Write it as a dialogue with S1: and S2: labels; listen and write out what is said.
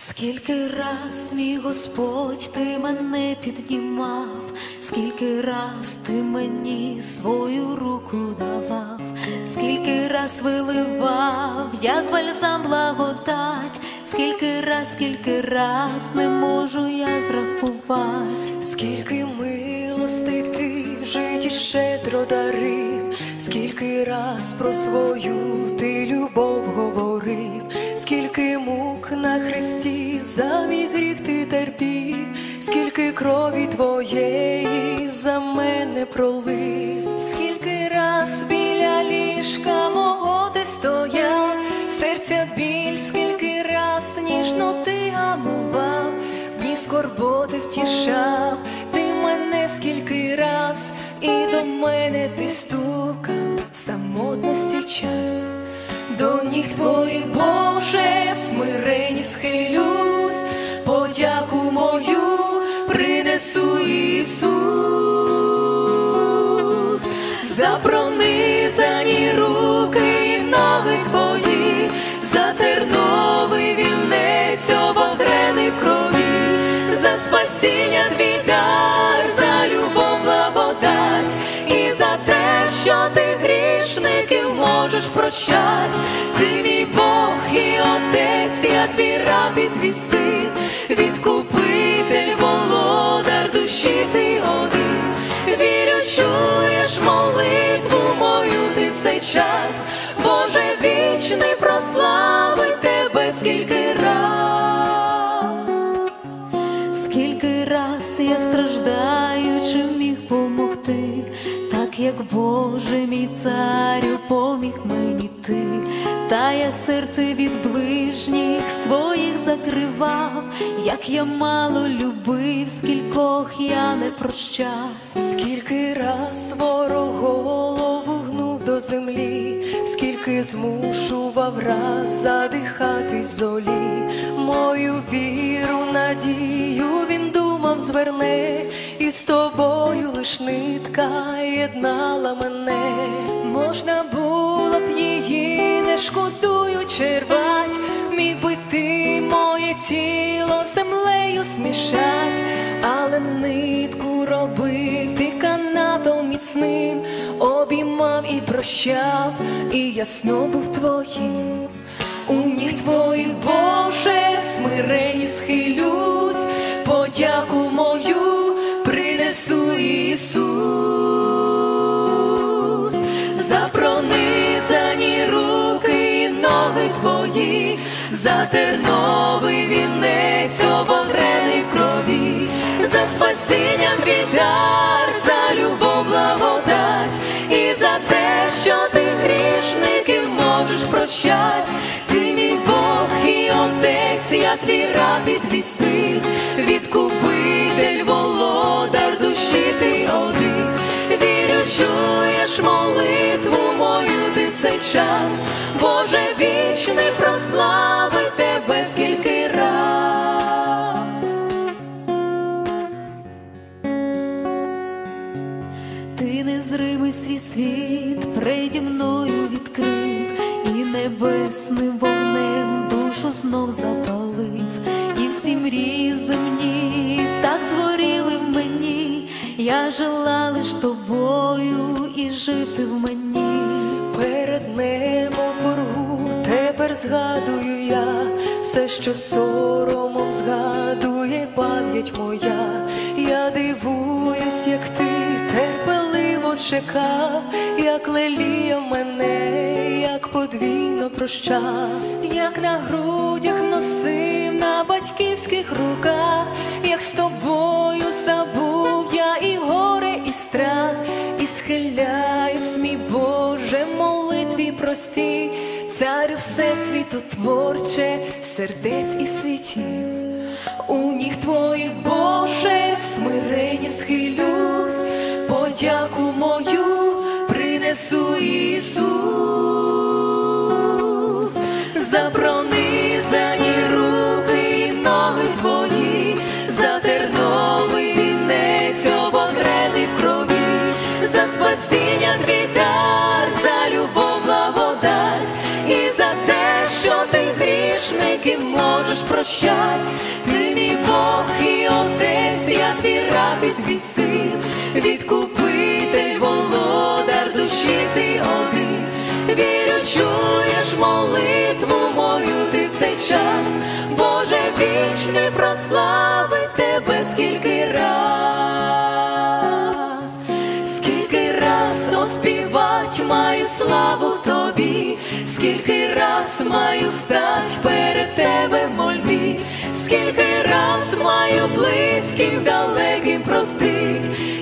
S1: Скільки раз, мій Господь, ти мене піднімав, скільки раз ти мені свою руку давав, скільки раз виливав, як бальзам благодать, скільки раз не можу я зрахувати.
S2: Скільки милостей ти в житті щедро дарив, скільки раз про свою ти любов говорив, скільки мук на хресті за мій гріх ти терпів, скільки крові твоєї за мене пролив.
S3: Скільки раз біля ліжка мого ти стояв, серця біль, скільки раз ніжно ти гамував, в дні скорботи втішав ти мене, скільки раз і до мене ти стукав в самотності час. До ніг твоїх, Боже, в смиренні схилюсь, подяку мою принесу, Ісус, за пронизані руки і ноги твої, за терновий вінець обагрений в крові, за спасіння твій дар, за любов, благодать, і за те, що ти грішників можеш прощать. Ти мій Бог і Отець, я твій раб і твій син, відкупитель, володар душі ти один. Вірю, чуєш молитву мою ти в цей час, Боже вічний, прославить тебе скільки раз.
S1: Скільки раз я страждаю, чим міг помогти, так як Боже мій царю поміг мені ти. Та я серце від ближніх своїх закривав, як я мало любив, скількох я не прощав.
S2: Скільки раз ворог голову гнув до землі, скільки змушував раз задихатись в золі. Мою віру, надію він думав зверне, і з тобою лиш нитка єднала мене.
S3: Можна було б її, не шкодуючи, рвать, міг би ти моє тіло з землею смішать, але нитку робив ти канатом міцним, обіймав і прощав, і ясно був твоїм. У ніг твоїх, Боже, в смиренні схилюсь, подяку мою принесу, Ісус, за пронизані руки і ноги твої, за терновий вінець обагрений в крові, за спасіння твій дар, за любов, благодать, і за те, що ти грішників можеш прощать. Ти мій Бог і Отець, я твій раб і твій син, відкупитель, володар душі ти один. Вірю, чуєш молитву мою ти в цей час, Боже вічний, прославить тебе скільки раз.
S1: Ти незримий свій світ преді мною відкрив, і небесним вогнем душу знов запалив, і всі мрії земні так згоріли в мені, я жила лиш тобою і жив ти в мені.
S2: Перед небом в боргу тепер згадую я все, що соромом згадує пам'ять моя. Я дивуюсь, як ти терпеливо чекав, як леліяв мене, як подвійно прощав,
S3: як на грудях носив, на батьківських руках, як з тобою забув я і горе, і страх, і схиляюсь, мій Боже, молитві простій, царю всесвіту творче, сердець і світів. У ніг твоїх, Боже, в смиренні схилюсь, подяку мою принесу, Ісус, за пронизані руки і ноги твої, за терновий вінець обагрений в крові, за спасіння твій дар, за любов, благодать, і за те, що ти гріш грішники можеш прощать. Ти мій Бог і Отець, я твій раб і твій син, відкупитель, володар душі ти один. Вірю, чуєш молитву мою ти в цей час, Боже вічний, прославить тебе скільки раз. Скільки раз оспівать маю славу тобі, скільки раз маю стать перед тебе в мольбі, скільки раз маю близьким далеким простить.